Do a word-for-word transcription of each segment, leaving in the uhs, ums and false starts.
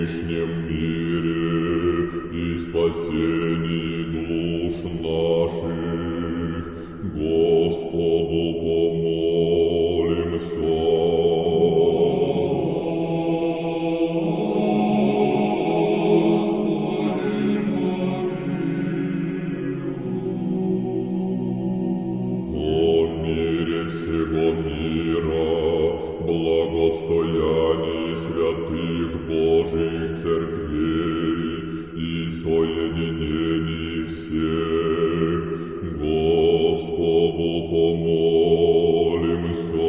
нынешнем мире и спасении душ наших, Господу помолимся. Благостоянии святых Божьих церквей и соединений всех, Господу помолимся.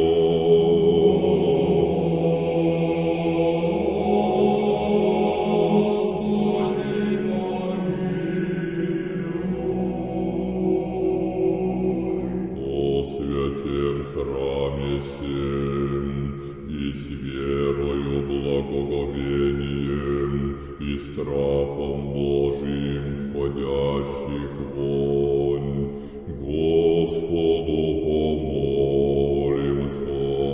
О святем храме сем, и с верою, благоговением и страхом Божиим входящих вонь, Господу помолимся.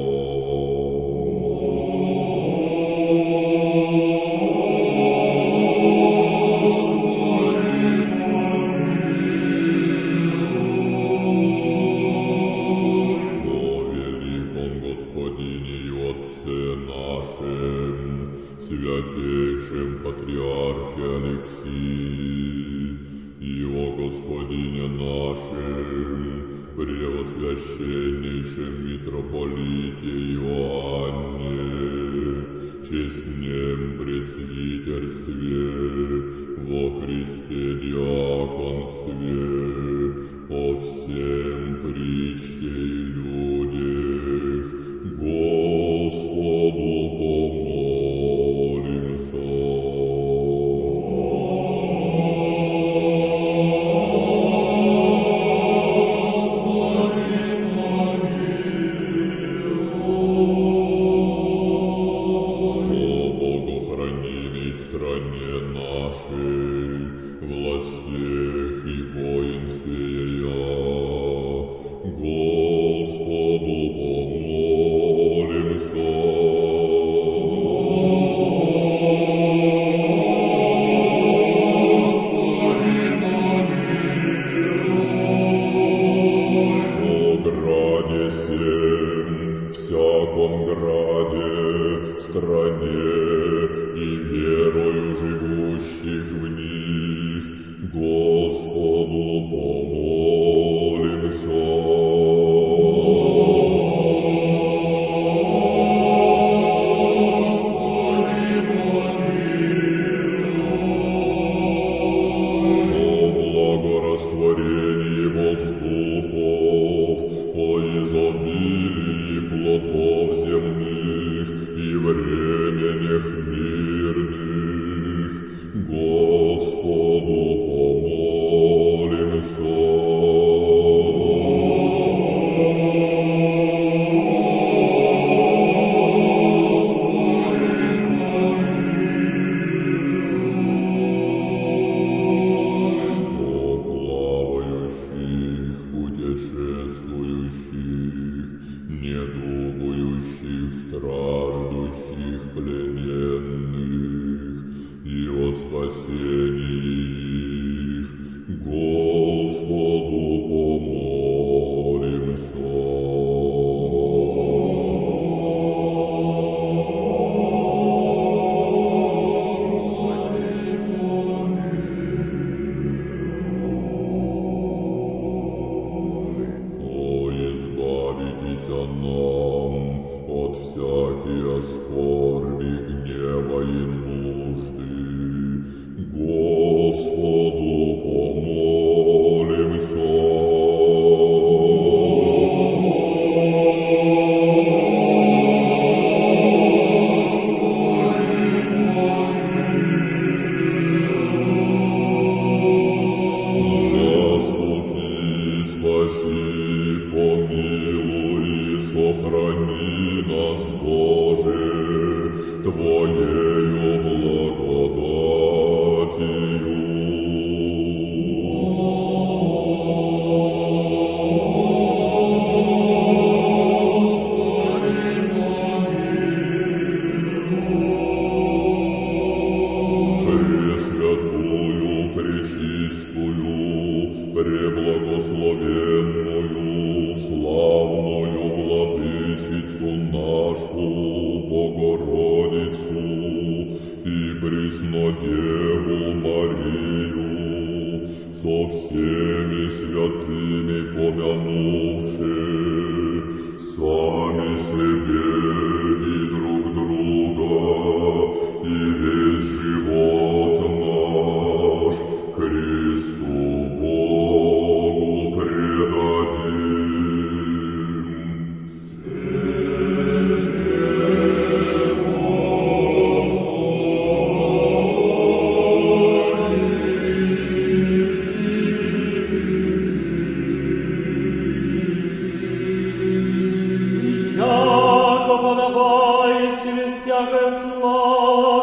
Святейшем Патриархе Алексии и о Господине нашем, Преосвященнейшем Митрополите Иоанне, честнем пресвитерстве, во Христе диаконстве, о всем причте и людях, Господу помолимся. Стране нашей, властях и воинстве ее, Господу помолимся. О граде сем, всяком граде, стране и верою живущих в них, Господу помолимся. О благорастворении воздухов, о изобилии плодов земных и временях мирных, Господу помолимся. О плавающих, путешествующих, недугующих, страждущих, плененных, и о спасении их, Господу помолимся. О, избавитесь нам от всяких скорби, гнева и нужды, Господу помолимся. Заступи, спаси, помилуй и сохрани нас, Боже, Твоею благодатью. Преснодеву Марию, со всеми святыми помянувши, сами себе и друг друга, и весь живот наш Христу Богу предадим. Подобает тебе всякая слава,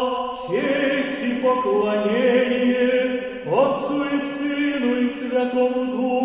честь и поклонение Отцу и Сыну и Святому Духу,